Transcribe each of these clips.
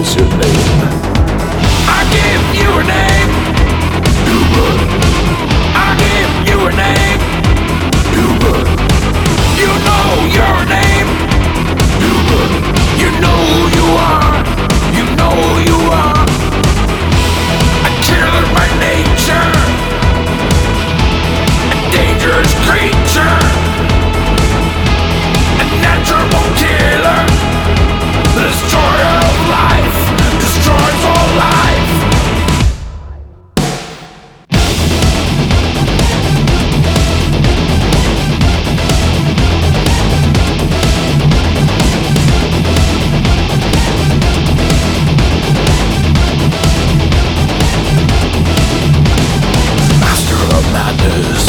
is your name? I give you a name. Human. I give you a name. Human. You know your name. Human. You know who you are. You know who you are. A killer by nature. A dangerous creature. A natural killer. The destroyer of life. Destroys all life. Master of madness.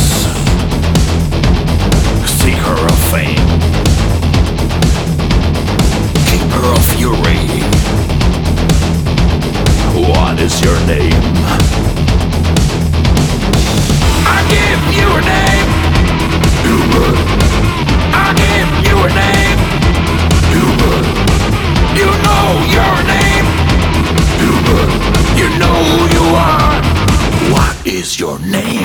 Seeker of fame. Keeper of fury. What is your name? I give you a name. Human. I give you a name. Human. You know your name. Human. You know who you are. What is your name?